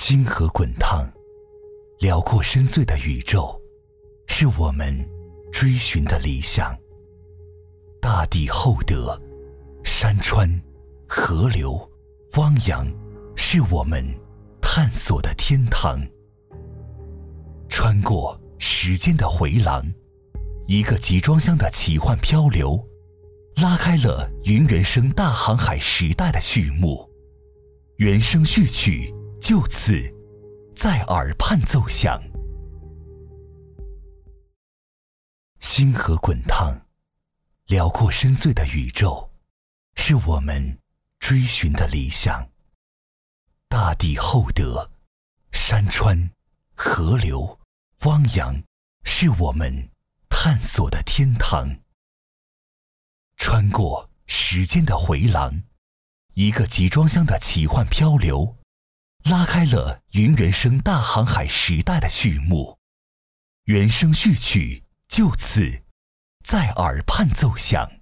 星河滚烫，辽阔深邃的宇宙，是我们追寻的理想。大地厚德，山川、河流、汪洋，是我们探索的天堂。穿过时间的回廊，一个集装箱的奇幻漂流，拉开了云原声大航海时代的序幕。原声序曲就此在耳畔奏响。星河滚烫，辽阔深邃的宇宙，是我们追寻的理想。大地厚德，山川、河流、汪洋，是我们探索的天堂。穿过时间的回廊，一个集装箱的奇幻漂流，拉开了云原声大航海时代的序幕。原声序曲就此在耳畔奏响。